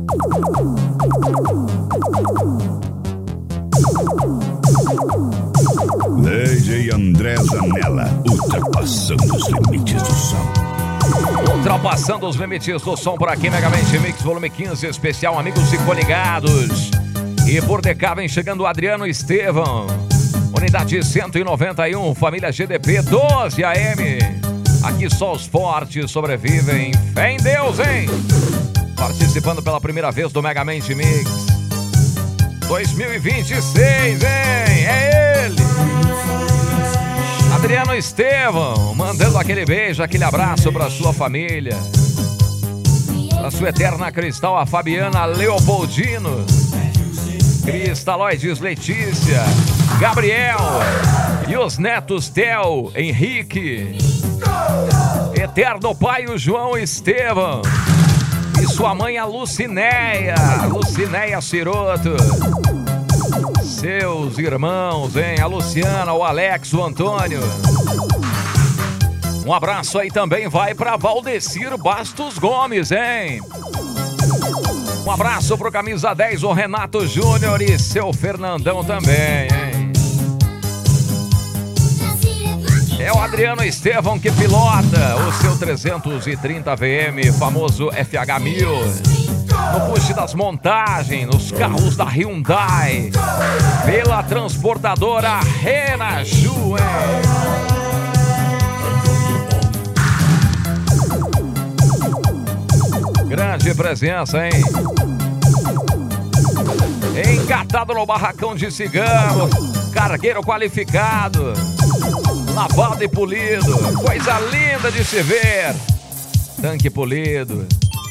DJ André Zanella, ultrapassando os limites do som. Ultrapassando os limites do som por aqui, Megamente Mix Volume 15, especial amigos e coligados. E por DK vem chegando o Adriano Estevão. Unidade 191, família GDP 12 AM. Aqui só os fortes sobrevivem. Fé em Deus, hein? Participando pela primeira vez do Megamente Mix 2026, hein? É ele! Adriano Estevão, mandando aquele beijo, aquele abraço pra sua família. Pra sua eterna Cristal, a Fabiana Leopoldino. Cristaloides Letícia, Gabriel e os netos Theo, Henrique. Eterno pai, o João Estevão. E sua mãe, a Lucinéia Ciroto. Seus irmãos, hein? A Luciana, o Alex, o Antônio. Um abraço aí também vai para Valdecir Bastos Gomes, hein? Um abraço pro camisa 10, o Renato Júnior e seu Fernandão também, hein? É o Adriano Estevão que pilota o seu 330 VM, famoso FH1000. No push das montagens, nos carros da Hyundai, pela transportadora Renaju, hein? Grande presença, hein? Engatado no barracão de cigarro, cargueiro qualificado, lavado e polido, coisa linda de se ver. Tanque polido.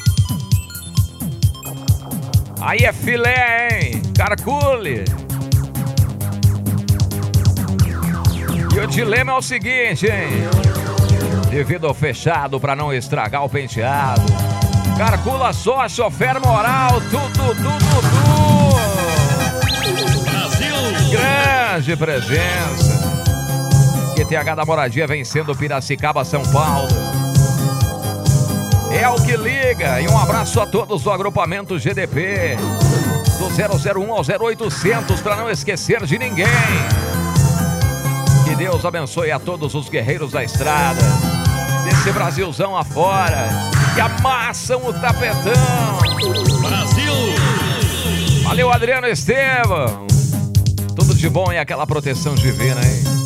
Aí é filé, hein? Carcule. E o dilema é o seguinte, hein? Devido ao fechado para não estragar o penteado, carcula só, chofer moral, tudo. Brasil! Grande presença. QTH da Moradia vencendo Piracicaba, São Paulo. É o que liga. E um abraço a todos do agrupamento GDP, do 001 ao 0800, para não esquecer de ninguém. Que Deus abençoe a todos os guerreiros da estrada, desse Brasilzão afora, que amassam o tapetão. Brasil! Valeu, Adriano Estevão. Tudo de bom e aquela proteção divina, hein?